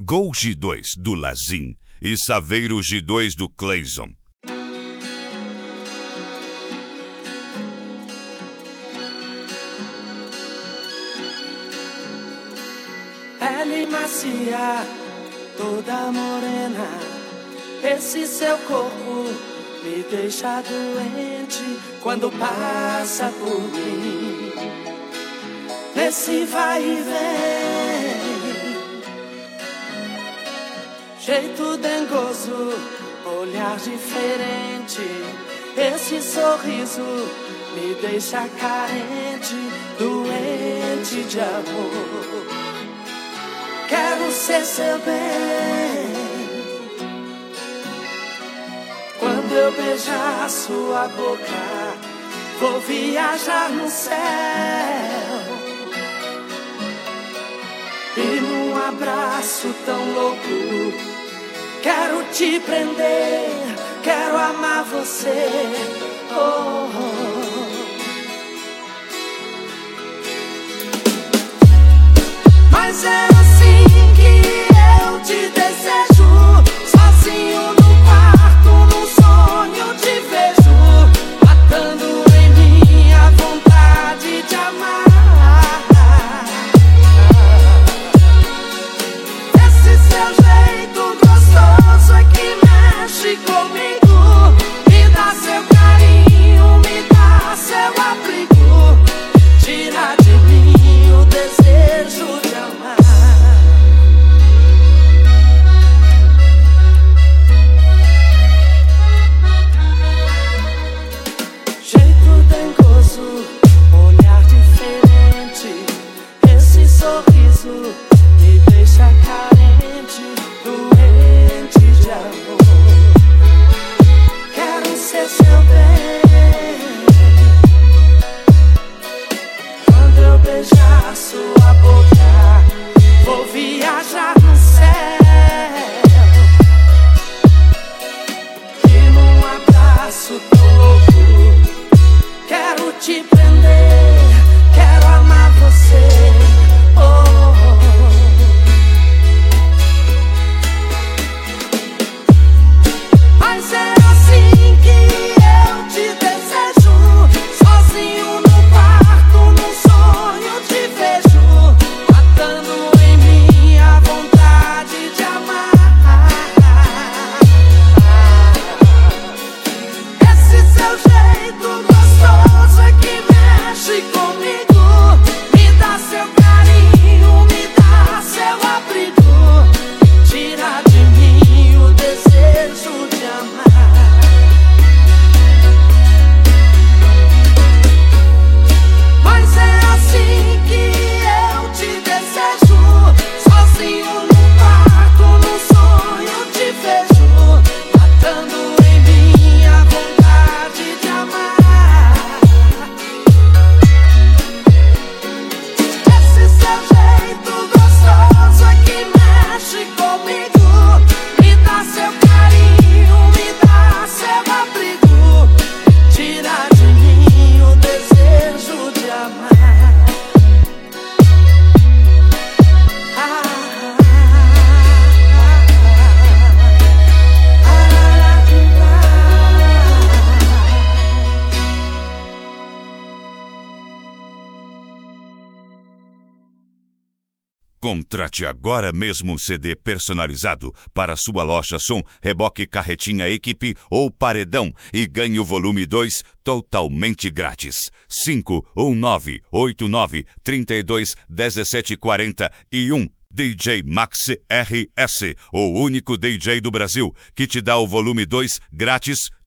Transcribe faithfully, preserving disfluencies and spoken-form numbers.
Gol G dois do Lazin e Saveiro G dois do Clayson. Pele macia, toda morena, esse seu corpo me deixa doente quando passa por mim. Esse vai e vem, jeito dengoso, olhar diferente, esse sorriso me deixa carente, doente de amor. Quero ser seu bem. Quando eu beijar sua boca, vou viajar no céu. E num abraço tão louco, quero te prender, quero amar você. Oh, oh. Mas é assim que eu te desejo, sozinho no quarto, num sonho te vejo, matando em mim a vontade de amar. Esse seu jeito gostoso é que mexe comigo, me dá seu carinho, me dá seu abrigo, tira de mim o desejo de amar. Jeito dengoso, olhar diferente, esse sorriso me deixa carente, doente de amor. Quero ser seu bem. Quando eu beijar sua boca, vou viajar no céu. E num abraço tão louco, quero te prender, quero amar você. Oh, oh, oh. Mas é assim que eu te desejo, sozinho no quarto, num sonho te vejo, matando em mim a vontade de amar. Esse seu jeito gostoso é que mexe comigo, me dá seu carinho, me dá seu abrigo, tira de mim o desejo de amar. Mas é assim que eu te desejo, sozinho no quarto, num sonho te vejo, matando em mim a vontade de amar. Esse seu jeito gostoso é que mexe comigo, me dá seu carinho, me dá seu abrigo, tira de mim o desejo de amar. Ah, ah, Contrate agora mesmo um C D personalizado para sua loja som, reboque, carretinha, equipe ou paredão e ganhe o volume dois totalmente grátis. cinco um nove oito nove três dois um sete quatro um. D J Max R S, o único D J do Brasil que te dá o volume dois grátis